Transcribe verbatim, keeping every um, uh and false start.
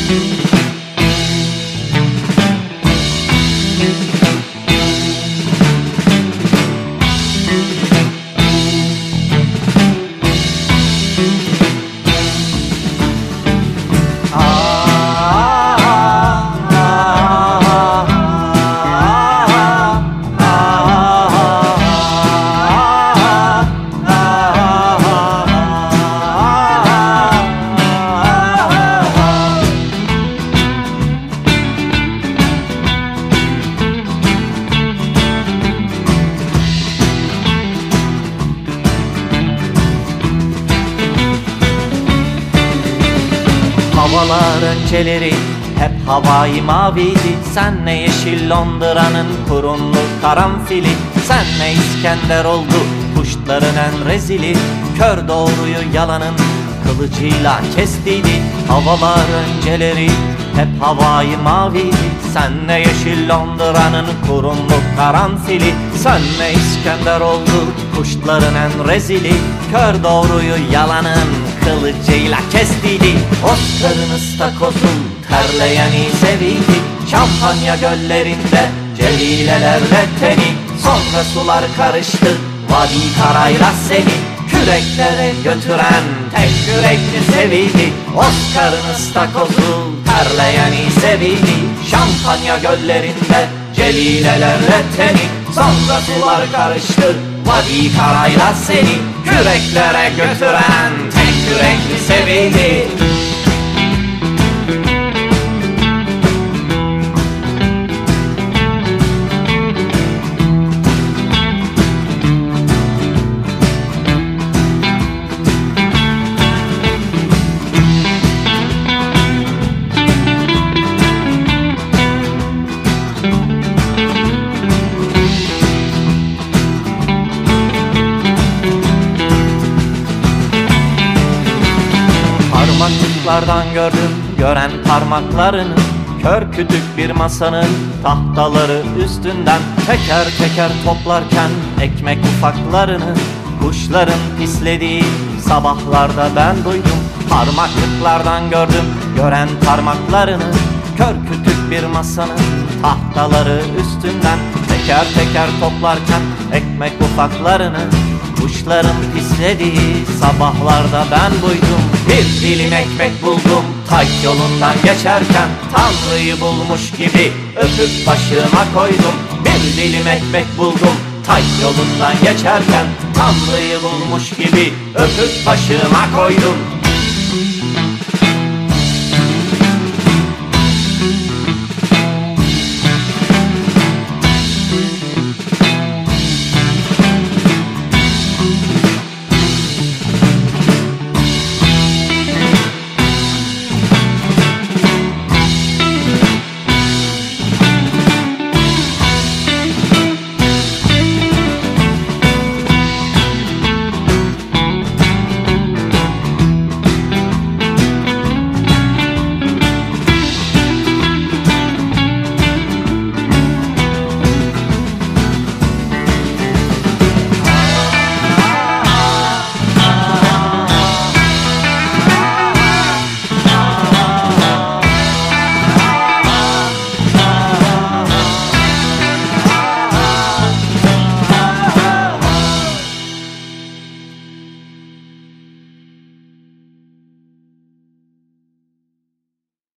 Havalar önceleri hep havai maviydi. Sen ne yeşil Londra'nın kurumlu karanfili. Sen ne İskender oldu kuşların en rezili. Kör doğruyu yalanın kılıcıyla kestiydi. Havalar önceleri hep havai maviydi. Sen ne yeşil Londra'nın kurumlu karanfili. Sen ne İskender oldu kuşların en rezili. Kör doğruyu yalanın kılıcıyla kestiydi. Oscar'ın ıstakozun terleyeni seviydi. Şampanya göllerinde celilelerle teni. Sonra sular karıştı vadi karayla seni. Küreklere götüren tek yürekli seviydi. Oscar'ın ıstakozu terleyeni seviydi. Şampanya göllerinde celilelerle teni. Sonra sular karıştı vadi karayla seni. Küreklere götüren tek yürekli seviydi. Parmaklıklardan gördüm gören parmaklarını. Kör kütük bir masanın tahtaları üstünden teker teker toplarken ekmek ufaklarını. Kuşların pislediği sabahlarda ben duydum. Parmaklıklardan gördüm gören parmaklarını. Kör kütük bir masanın tahtaları üstünden teker teker toplarken ekmek ufaklarını. Kuşların pislediği sabahlarda ben duydum. Bir dilim ekmek buldum tay yolundan geçerken. Tanrı'yı bulmuş gibi öpüp başıma koydum. Bir dilim ekmek buldum tay yolundan geçerken. Tanrı'yı bulmuş gibi öpüp başıma koydum.